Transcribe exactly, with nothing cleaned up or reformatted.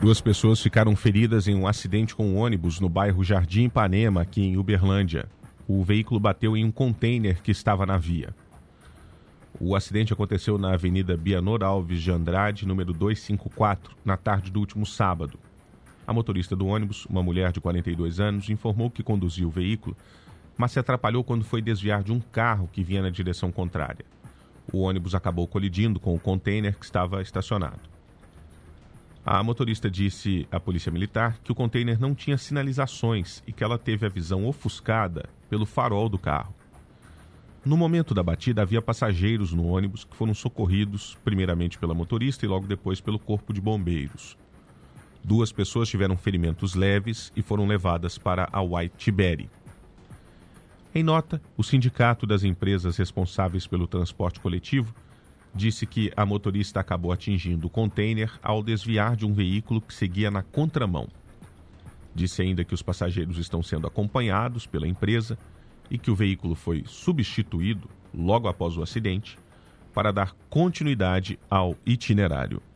Duas pessoas ficaram feridas em um acidente com um ônibus no bairro Jardim Ipanema, aqui em Uberlândia. O veículo bateu em um container que estava na via. O acidente aconteceu na Avenida Bianor Alves de Andrade, número duzentos e cinquenta e quatro, na tarde do último sábado. A motorista do ônibus, uma mulher de quarenta e dois anos, informou que conduzia o veículo, mas se atrapalhou quando foi desviar de um carro que vinha na direção contrária. O ônibus acabou colidindo com o container que estava estacionado. A motorista disse à polícia militar que o container não tinha sinalizações e que ela teve a visão ofuscada pelo farol do carro. No momento da batida, havia passageiros no ônibus que foram socorridos primeiramente pela motorista e logo depois pelo corpo de bombeiros. Duas pessoas tiveram ferimentos leves e foram levadas para a White Tiberi. Em nota, o Sindicato das Empresas Responsáveis pelo Transporte Coletivo disse que a motorista acabou atingindo o container ao desviar de um veículo que seguia na contramão. Disse ainda que os passageiros estão sendo acompanhados pela empresa e que o veículo foi substituído logo após o acidente para dar continuidade ao itinerário.